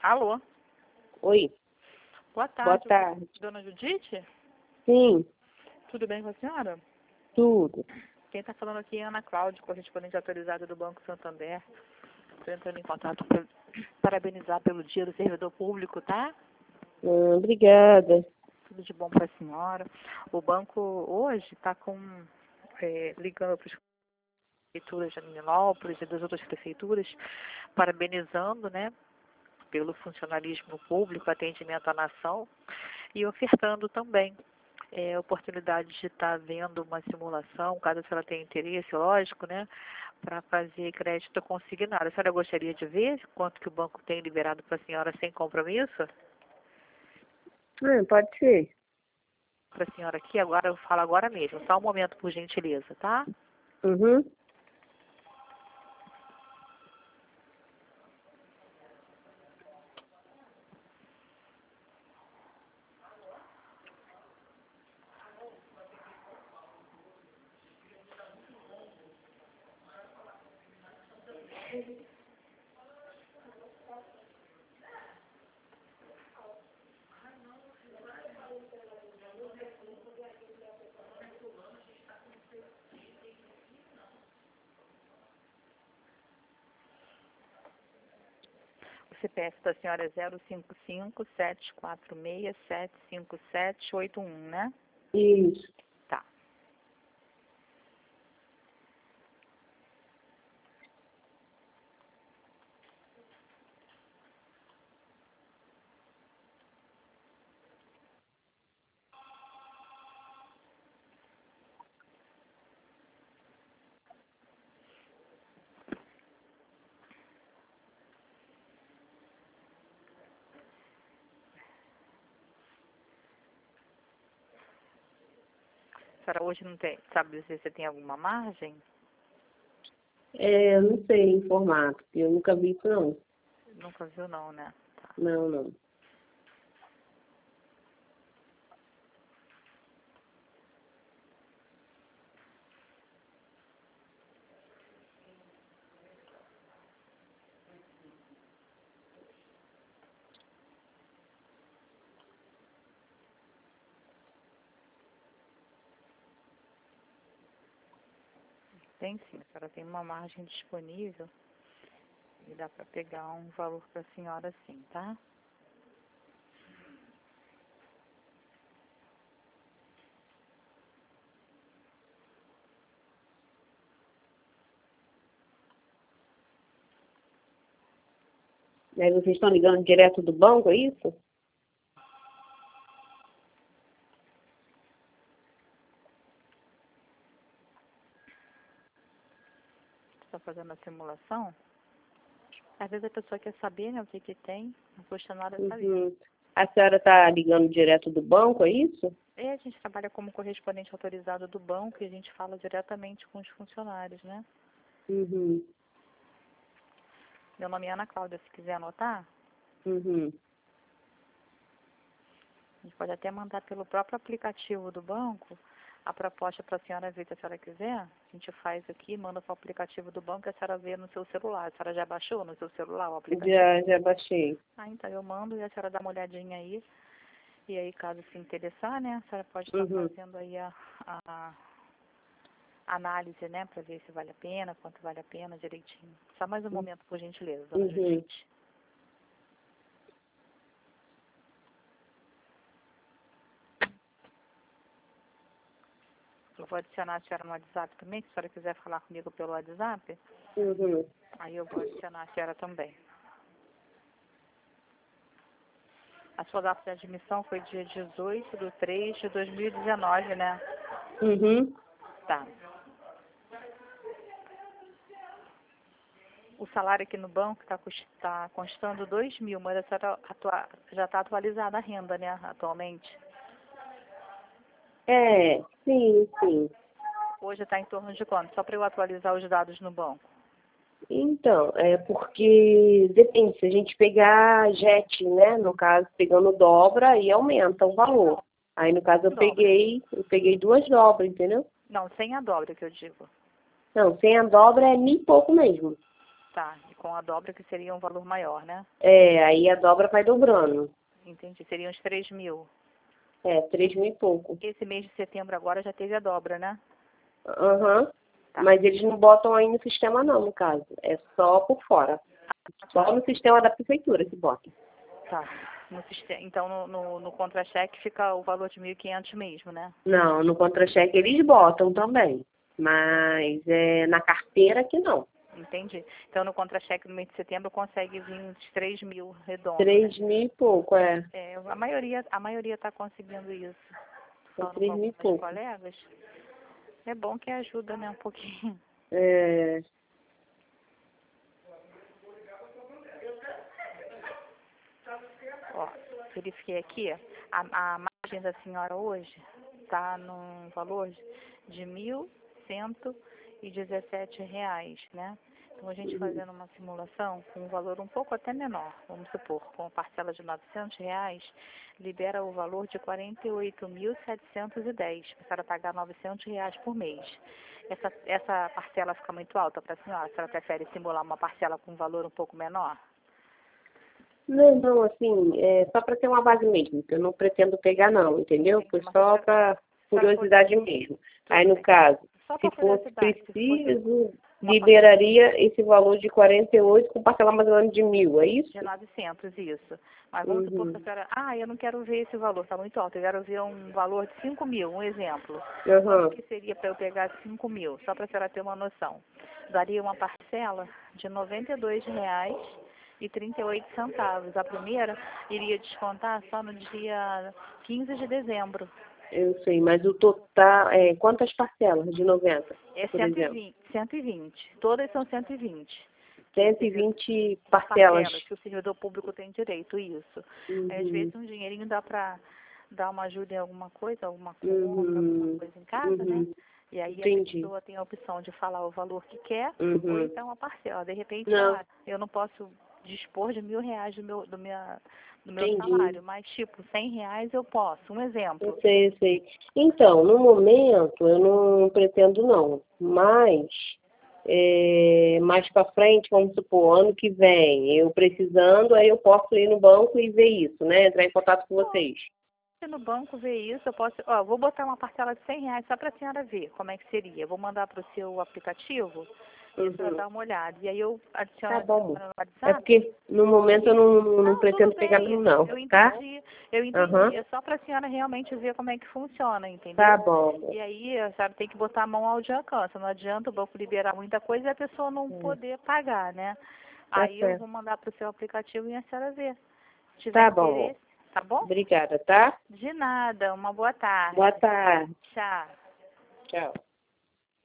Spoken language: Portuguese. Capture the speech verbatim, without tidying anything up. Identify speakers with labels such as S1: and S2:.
S1: Alô?
S2: Oi,
S1: Boa
S2: boa
S1: tarde,
S2: tarde.
S1: dona Judite?
S2: Sim,
S1: Tudo bem com a senhora?
S2: tudo.
S1: Quem está falando aqui é Ana Cláudia, correspondente autorizada do Banco Santander. Estou entrando em contato para parabenizar pelo Dia do Servidor Público, tá?
S2: Hum, obrigada.
S1: Tudo de bom para a senhora. O banco hoje está com é, ligando para as prefeituras de Milenópolis e das outras prefeituras, parabenizando, né, pelo funcionalismo público, atendimento à nação e ofertando também é, oportunidade de estar vendo uma simulação, caso a senhora tenha interesse, lógico, né, para fazer crédito consignado. A senhora gostaria de ver quanto que o banco tem liberado para a senhora sem compromisso?
S2: Hum, pode ser.
S1: Para a senhora aqui, agora eu falo agora mesmo. Só um momento, por gentileza, tá?
S2: Uhum.
S1: O C P F da senhora é zero cinco cinco, sete quatro seis, sete cinco sete, oito um, né?
S2: Isso.
S1: Tá. A senhora hoje não tem, sabe dizer se tem alguma margem?
S2: É, eu não sei em formato, porque eu nunca vi isso não.
S1: Nunca viu não, né? Tá.
S2: Não, não.
S1: Tem sim, a senhora tem uma margem disponível e dá para pegar um valor para a senhora sim, tá?
S2: Aí vocês estão ligando direto do banco, é isso?
S1: Está fazendo a simulação? Às vezes a pessoa quer saber, né, o que que tem, não custa nada saber.
S2: Uhum. A senhora está ligando direto do banco, é isso?
S1: E a gente trabalha como correspondente autorizado do banco e a gente fala diretamente com os funcionários, né?
S2: Uhum.
S1: Meu nome é Ana Cláudia, se quiser anotar,
S2: Uhum.
S1: a gente pode até mandar pelo próprio aplicativo do banco a proposta para a senhora ver se a senhora quiser. A gente faz aqui, manda para o aplicativo do banco e a senhora vê no seu celular. A senhora já baixou no seu celular o aplicativo?
S2: Já, já baixei.
S1: Ah, então eu mando e a senhora dá uma olhadinha aí. E aí, caso se interessar, né, a senhora pode estar
S2: Uhum.
S1: fazendo aí a, a análise, né, para ver se vale a pena, quanto vale a pena direitinho. Só mais um momento, por gentileza, dona
S2: Uhum.
S1: Judite. Eu vou adicionar a senhora no WhatsApp também, se a senhora quiser falar comigo pelo WhatsApp,
S2: Uhum.
S1: aí eu vou adicionar a senhora também. A sua data de admissão foi dia dezoito de três de dois mil e dezenove, né?
S2: Uhum.
S1: Tá. O salário aqui no banco está tá constando dois mil, mas a senhora atua, já está atualizada a renda, né, atualmente?
S2: É, sim, sim.
S1: Hoje está em torno de quanto? Só para eu atualizar os dados no banco.
S2: Então, é porque depende, se a gente pegar jet, né? No caso, pegando dobra, aí aumenta o valor. Aí no caso eu
S1: Dobra.
S2: peguei, eu peguei duas dobras, entendeu?
S1: Não, sem a dobra que eu digo.
S2: Não, sem a dobra é mil e pouco mesmo.
S1: Tá. com a dobra que seria um valor maior, né?
S2: É, aí a dobra vai dobrando.
S1: Entendi. Seriam uns três mil.
S2: É, três mil e pouco.
S1: Esse mês de setembro agora já teve a dobra, né?
S2: Aham.
S1: Tá.
S2: Mas eles não botam aí no sistema não, no caso. É só por fora. Só no sistema da prefeitura que bota.
S1: Tá. No sistema, então, no, no, no contra-cheque fica o valor de mil e quinhentos mesmo, né?
S2: Não, no contra-cheque eles botam também. Mas é na carteira que não.
S1: Entendi. Então, no contra-cheque no mês de setembro consegue vir uns três mil redondos,
S2: Três
S1: né?
S2: mil e pouco, é.
S1: É, a maioria a maioria está conseguindo isso.
S2: É
S1: Falando
S2: três
S1: com
S2: mil e
S1: alguns
S2: pouco.
S1: colegas. É bom que ajuda, né, um pouquinho.
S2: É.
S1: Ó, verifiquei aqui, a, a margem da senhora hoje está num valor de mil cento e dezessete reais, né? Então, a gente fazendo uma simulação com um valor um pouco até menor, vamos supor, com a parcela de novecentos reais, libera o valor de quarenta e oito mil setecentos e dez, para a senhora pagar novecentos reais por mês. Essa, essa parcela fica muito alta para a senhora? A senhora prefere simular uma parcela com um valor um pouco menor?
S2: Não, não, assim, é só para ter uma base mesmo, que eu não pretendo pegar não, entendeu? Foi só para curiosidade mesmo. Aí, no caso,
S1: Só
S2: se
S1: por
S2: fosse
S1: curiosidade, se fosse
S2: preciso, liberaria esse valor de quarenta e oito com parcela mais ou menos de mil, é isso?
S1: de novecentos, isso. Mas vamos supor que a
S2: Uhum.
S1: senhora, ah, eu não quero ver esse valor, está muito alto, eu quero ver um valor de cinco mil, um exemplo.
S2: Uhum.
S1: Quanto que seria para eu pegar cinco mil? Só para a senhora ter uma noção. Daria uma parcela de noventa e dois reais e trinta e oito centavos. A primeira iria descontar só no dia quinze de dezembro.
S2: Eu sei, mas o total, é, quantas parcelas de noventa,
S1: É
S2: por exemplo?
S1: cento e vinte. Todas são cento e vinte.
S2: cento e vinte parcelas.
S1: Parcelas que o servidor público tem direito, isso.
S2: Uhum.
S1: Às vezes um dinheirinho dá para dar uma ajuda em alguma coisa, alguma compra,
S2: Uhum.
S1: alguma coisa em casa, né?
S2: Uhum.
S1: E aí
S2: Entendi.
S1: a pessoa tem a opção de falar o valor que quer,
S2: Uhum.
S1: ou então a parcela. De repente,
S2: Não.
S1: ah, eu não posso dispor de mil reais do meu, do minha, do meu
S2: Entendi.
S1: salário, mas tipo, cem reais eu posso. Um exemplo.
S2: Eu sei, eu sei. Então, no momento, eu não pretendo não, mas é, mais para frente, vamos supor, ano que vem, eu precisando, aí eu posso ir no banco e ver isso, né? Entrar em contato com vocês.
S1: Se no banco ver isso, eu posso, ó, vou botar uma parcela de cem reais só para a senhora ver como é que seria. Eu vou mandar para o seu aplicativo e a senhora
S2: Uhum.
S1: dá uma olhada. E aí eu adiciono
S2: Tá
S1: a
S2: bom.
S1: senhora no
S2: É
S1: WhatsApp.
S2: porque no momento eu não, não,
S1: Não,
S2: pretendo
S1: tudo
S2: pegar
S1: bem,
S2: não,
S1: eu
S2: tá?
S1: entendi, eu entendi.
S2: Aham.
S1: É só para a senhora realmente ver como é que funciona, entendeu?
S2: Tá bom.
S1: E aí a senhora tem que botar a mão ao de alcance. Não adianta o banco liberar muita coisa e a pessoa não
S2: É.
S1: poder pagar, né?
S2: Tá
S1: Aí eu
S2: certo.
S1: vou mandar para o seu aplicativo e a senhora vê. Se tiver
S2: Tá bom.
S1: interesse, tá bom?
S2: Obrigada, tá?
S1: De nada, uma boa tarde.
S2: Boa tarde.
S1: Tchau.
S2: Tchau.